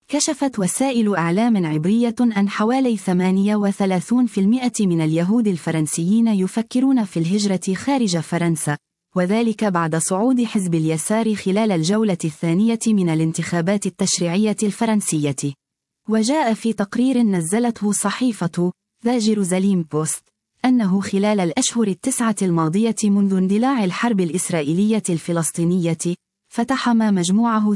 كشفت وسائل إعلام عبرية أن حوالي 38% من اليهود الفرنسيين يفكرون في الهجرة خارج فرنسا، وذلك بعد صعود حزب اليسار خلال الجولة الثانية من الانتخابات التشريعية الفرنسية. وجاء في تقرير نزلته صحيفة ذا جيروزاليم بوست أنه خلال الأشهر التسعة الماضية منذ اندلاع الحرب الإسرائيلية الفلسطينية، فتح ما مجموعه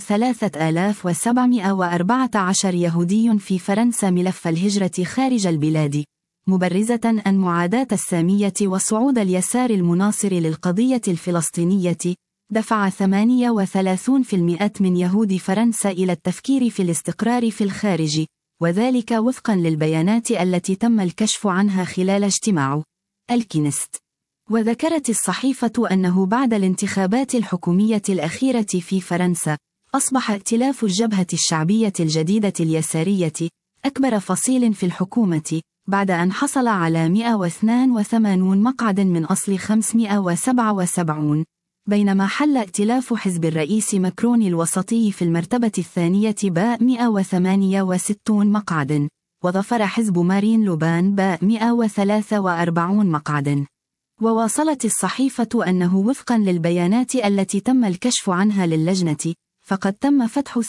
3714 يهودي في فرنسا ملف الهجرة خارج البلاد، مبرزة أن معاداة السامية وصعود اليسار المناصر للقضية الفلسطينية دفع 38% من يهود فرنسا إلى التفكير في الاستقرار في الخارج، وذلك وفقا للبيانات التي تم الكشف عنها خلال اجتماع الكنيست. وذكرت الصحيفة أنه بعد الانتخابات الحكومية الأخيرة في فرنسا، أصبح ائتلاف الجبهة الشعبية الجديدة اليسارية أكبر فصيل في الحكومة، بعد أن حصل على 182 مقعد من أصل 577، بينما حل ائتلاف حزب الرئيس ماكرون الوسطي في المرتبة الثانية ب168 مقعد، وظفر حزب مارين لوبان ب143 مقعد. وواصلت الصحيفة أنه وفقا للبيانات التي تم الكشف عنها للجنة، فقد تم فتح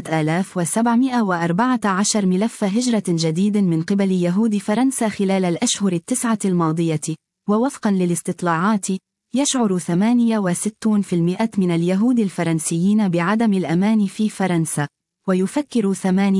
3714 ملف هجرة جديد من قبل يهود فرنسا خلال الأشهر التسعة الماضية، ووفقا للاستطلاعات يشعر 68% من اليهود الفرنسيين بعدم الأمان في فرنسا، ويفكر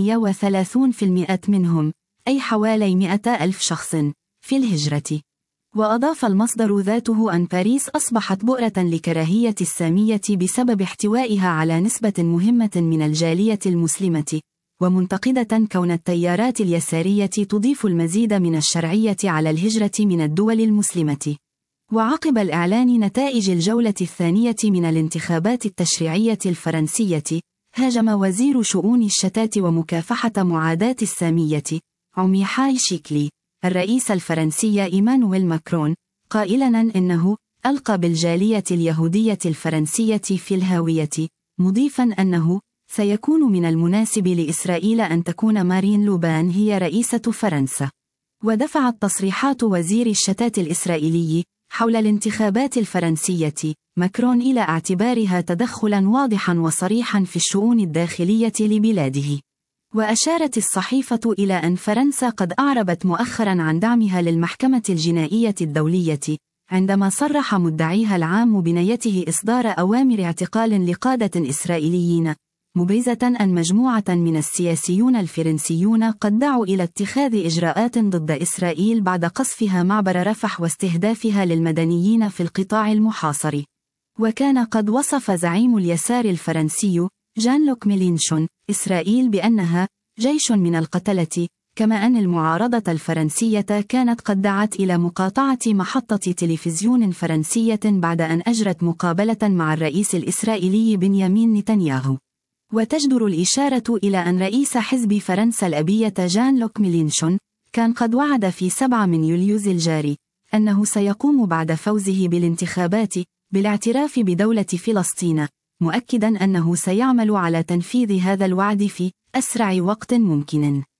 38% منهم، أي حوالي 100,000 شخص، في الهجرة. وأضاف المصدر ذاته أن باريس أصبحت بؤرة لكراهية السامية بسبب احتوائها على نسبة مهمة من الجالية المسلمة، ومنتقدة كون التيارات اليسارية تضيف المزيد من الشرعية على الهجرة من الدول المسلمة. وعقب الإعلان نتائج الجولة الثانية من الانتخابات التشريعية الفرنسية، هاجم وزير شؤون الشتات ومكافحة معاداة السامية عميحاي شيكلي الرئيس الفرنسي إيمانويل ماكرون، قائلاً إنه ألقى بالجالية اليهودية الفرنسية في الهاوية، مضيفاً أنه سيكون من المناسب لإسرائيل أن تكون مارين لوبان هي رئيسة فرنسا. ودفعت تصريحات وزير الشتات الإسرائيلي حول الانتخابات الفرنسية ماكرون إلى اعتبارها تدخلاً واضحاً وصريحاً في الشؤون الداخلية لبلاده. وأشارت الصحيفة إلى أن فرنسا قد أعربت مؤخراً عن دعمها للمحكمة الجنائية الدولية، عندما صرح مدعيها العام بنيته إصدار أوامر اعتقال لقادة إسرائيليين، مبرزة أن مجموعة من السياسيون الفرنسيون قد دعوا إلى اتخاذ إجراءات ضد إسرائيل بعد قصفها معبر رفح واستهدافها للمدنيين في القطاع المحاصر. وكان قد وصف زعيم اليسار الفرنسي جان لوك ميلينشون إسرائيل بأنها جيش من القتلة، كما أن المعارضة الفرنسية كانت قد دعت إلى مقاطعة محطة تلفزيون فرنسية بعد أن أجرت مقابلة مع الرئيس الإسرائيلي بنيامين نتنياهو. وتجدر الإشارة إلى أن رئيس حزب فرنسا الأبية جان لوك ميلينشون كان قد وعد في 7 من يوليو الجاري أنه سيقوم بعد فوزه بالانتخابات بالاعتراف بدولة فلسطين، مؤكداً أنه سيعمل على تنفيذ هذا الوعد في أسرع وقت ممكن.